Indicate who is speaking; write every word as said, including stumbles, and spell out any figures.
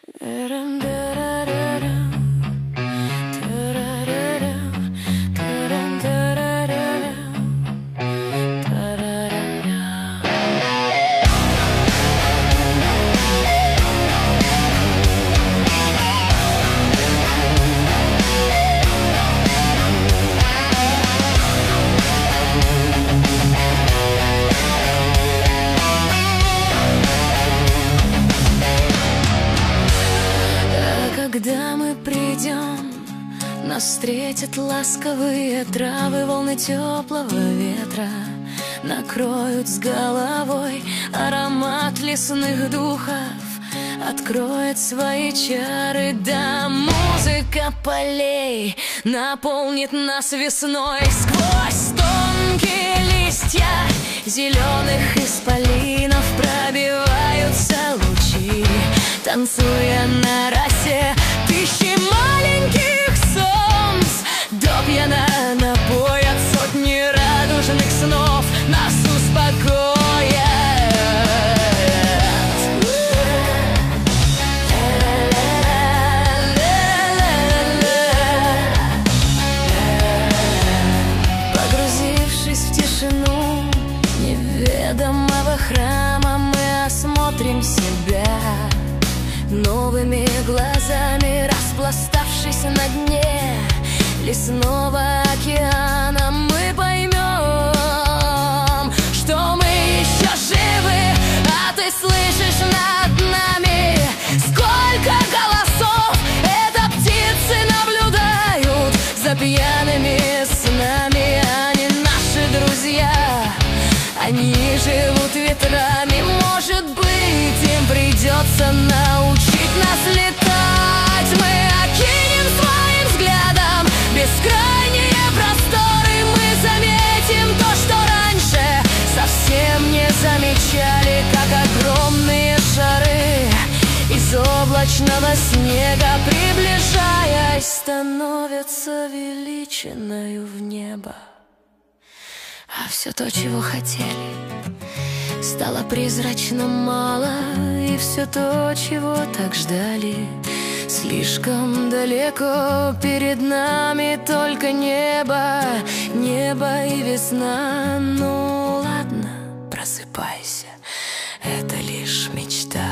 Speaker 1: Когда мы придем, нас встретят ласковые травы, волны теплого ветра накроют с головой. Аромат лесных духов откроет свои чары. Да, музыка полей наполнит нас весной. Сквозь тонкие листья зеленых исполинов пробиваются лучи, танцуя на росе тысячи маленьких солнц. До пьяна напоят сотни радужных снов, нас успокоят. Погрузившись в тишину неведомого храма, мы осмотрим себя новыми глазами. Распластавшись на дне лесного океана, мы поймем, что мы еще живы, а ты слышишь над нами сколько голосов. Это птицы наблюдают за пьяными снами. Они наши друзья, они живут ветрами. Может быть, им придется научить нас летать. Мы окинем своим взглядом бескрайние просторы. Мы заметим то, что раньше совсем не замечали, как огромные шары из облачного снега, приближаясь, становятся величиною в небо. А все то, чего хотели, стало призрачно мало. И все то, чего так ждали, слишком далеко. Перед нами только небо, небо и весна. Ну ладно, просыпайся, это лишь мечта.